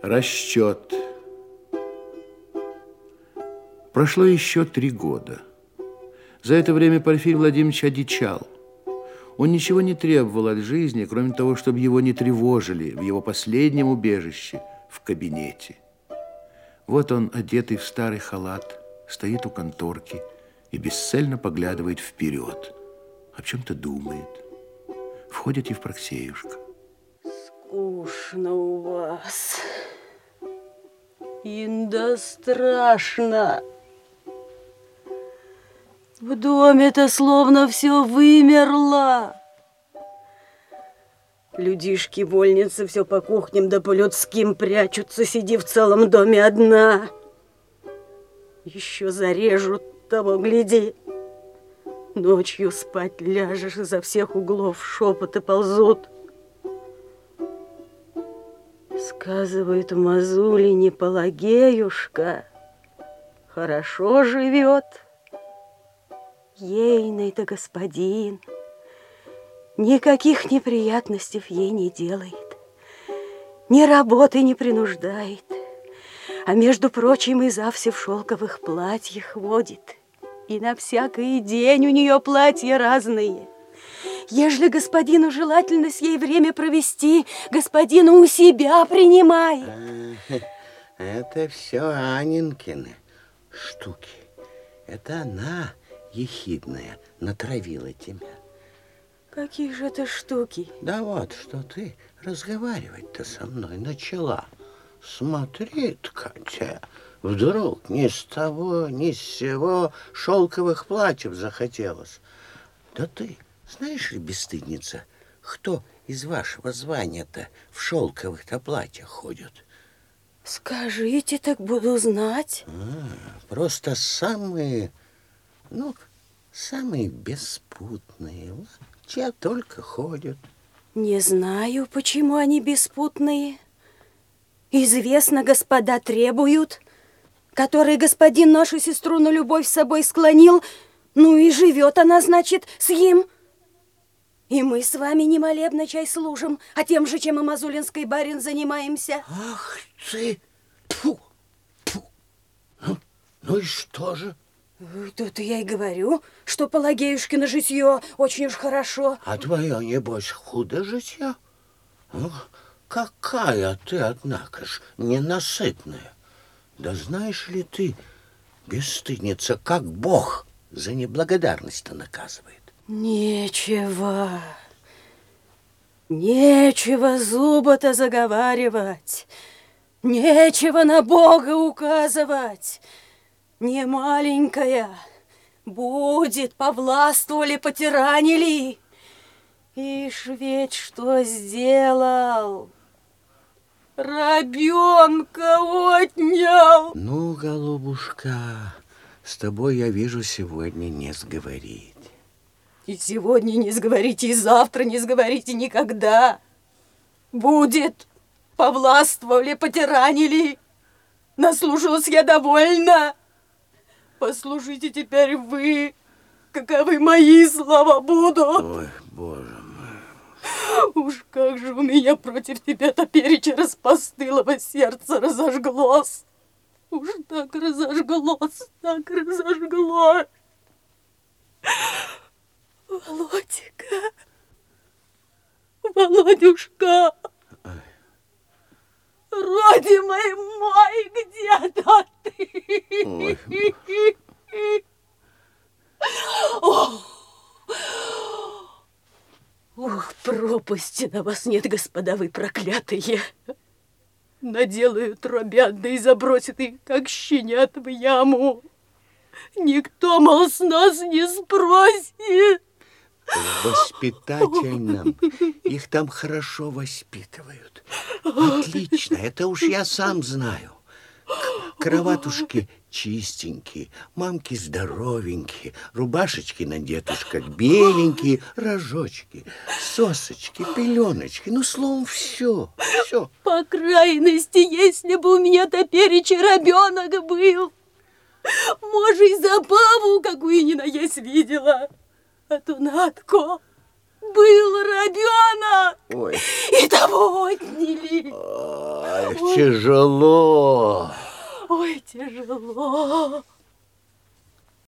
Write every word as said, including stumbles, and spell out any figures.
Расчет. Прошло еще три года. За это время Порфирий Владимирович одичал. Он ничего не требовал от жизни, кроме того, чтобы его не тревожили в его последнем убежище, в кабинете. Вот он, одетый в старый халат, стоит у конторки и бесцельно поглядывает вперед. О чем-то думает. Входит Евпроксеюшка. Скучно у вас. Инда страшно. В доме-то словно все вымерло. Людишки, вольницы, все по кухням да по людским прячутся, сиди в целом доме одна. Еще зарежут, того гляди. Ночью спать ляжешь, изо всех углов шепоты ползут. Сказывают, в Мазулине Пелагеюшка хорошо живет. Ейный-то господин никаких неприятностей ей не делает, ни работы не принуждает, а между прочим и завсе в шелковых платьях водит, и на всякий день у нее платья разные. Ежели господину желательно с ей время провести, господину у себя принимай. Это все Анинкины штуки. Это она, ехидная, натравила тебя. Какие же это штуки? Да вот, что ты разговаривать-то со мной начала. Смотри, Катя, вдруг ни с того, ни с сего шелковых платьев захотелось. Да ты, знаешь ли, бесстыдница, кто из вашего звания-то в шелковых-то платьях ходит? Скажите, так буду знать. А, просто самые, ну, самые беспутные. Те только ходят. Не знаю, почему они беспутные. Известно, господа требуют, который господин нашу сестру на любовь с собой склонил, ну и живет она, значит, с ним. И мы с вами не молебно чай служим, а тем же, чем и мазулинский барин занимаемся. Ах ты! Фу! Фу! Ну, ну и что же? Тут я и говорю, что Пелагеюшкино житье очень уж хорошо. А твое, небось, худо житье? Ну, какая ты, однако ж, ненасытная. Да знаешь ли ты, бесстыдница, как Бог за неблагодарность-то наказывает? Нечего. Нечего зуба-то заговаривать. Нечего на Бога указывать. Не маленькая. Будет, повластвовали, потиранили. Ишь ведь что сделал. Рабенка отнял. Ну, голубушка, с тобой, я вижу, сегодня не сговорить. И сегодня не сговорите, и завтра не сговорите никогда. Будет, повластвовали, потиранили. Наслушалась я довольна. Послушайте теперь вы, каковы мои слова будут. Ой, Боже мой. Уж как же у меня против тебя топереча распостылого сердца разожглось. Уж так разожглось, так разожглось. Володька, Володюшка, Ой. родимый мой, где-то ты? Ой. Ох, ох, пропасти на вас нет, господа, вы проклятые. Наделают робят, да и забросят их, как щенят в яму. Никто, мол, с нас не спросит. В воспитательном. Их там хорошо воспитывают. Отлично, это уж я сам знаю. Кроватушки чистенькие, мамки здоровенькие, рубашечки на детушках беленькие, рожочки, сосочки, пеленочки. Ну, словом, все, все. По крайности, если бы у меня топереча ребенок был, может, и забаву какую ни наесть видела. А то Надко, был ребенок. Ой. И того отняли. Ой, тяжело. Ой, тяжело.